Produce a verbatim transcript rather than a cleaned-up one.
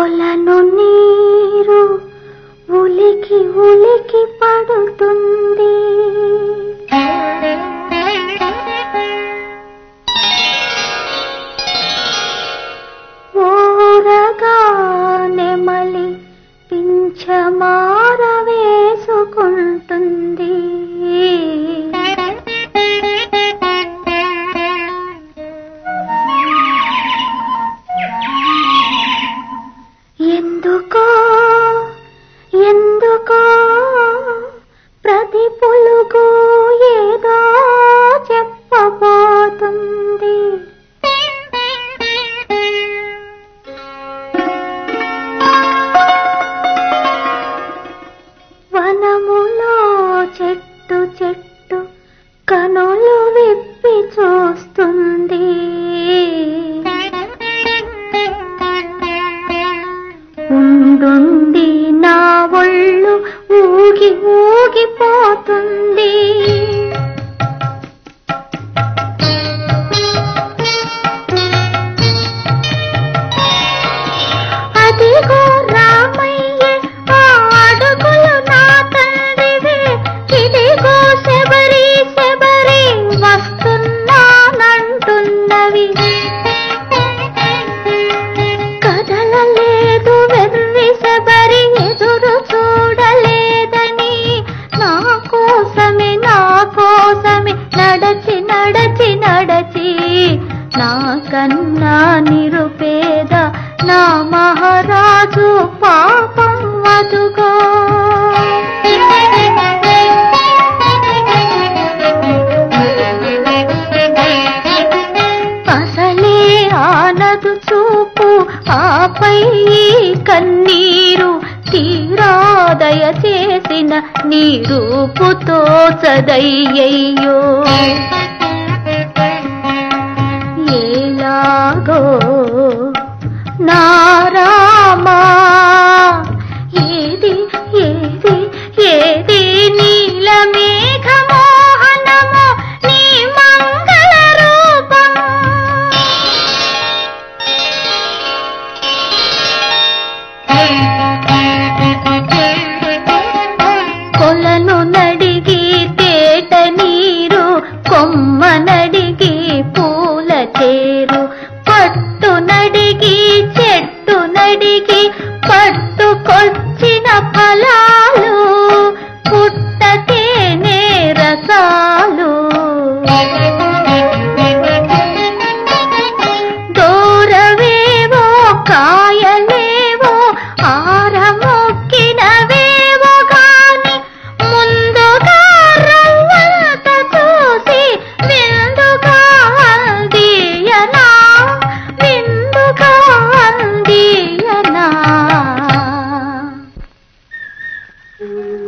కొలను నీరు ఉలికి ఉలికి పడుతుంది. ఊరగా నెమలి పింఛమార వేసుకుంటుంది. ఎందుకో ఎందుకో ప్రతి పులుగు ఏదో చెప్పబోతుంది. వనములో చెట్టు చెట్టు కనులు విప్పి చూస్తుంది. ఉండుండి నా ఒళ్ళు ఊగి ఊగిపోతుంది. అదిగో రామయ్యే ఆ అడుగులు నా తండ్రివే, ఇదిగో శబరి శబరి వస్తున్నానంటున్నవి. కదలలేదు వెర్రి శబరి ఎదురు చూడలేదని, నా కోసమే నా కోసమే నడచి నడచి నడచి నా కన్నా నిరుపేద నా మహారాజు పాపం వదుగో. అసలే ఆనదు చూపు ఆపై కన్నీరు, తీరా దయచేసిన నీ రూపుతో చదయ్యయ్యో. ఏలాగో నా రామా ఏది ఏది ఏది నీలమేఘ మోహనమో నీ మంగళ రూపం. కొలను నడిగి తేట నీరు, కొమ్మ నడిగి పూల చేరు, పట్టు నడిగి చెట్టు నడిగి పట్టుకొచ్చిన ఫలాలు, పుట్టతేనే రసాలు. దూరవేవో కాయలేవో ఆరమొక్కినవేవో గాని, ముందుగా రవ్వంత చూసి విందుగా అందియనా విందుగా అందియనా.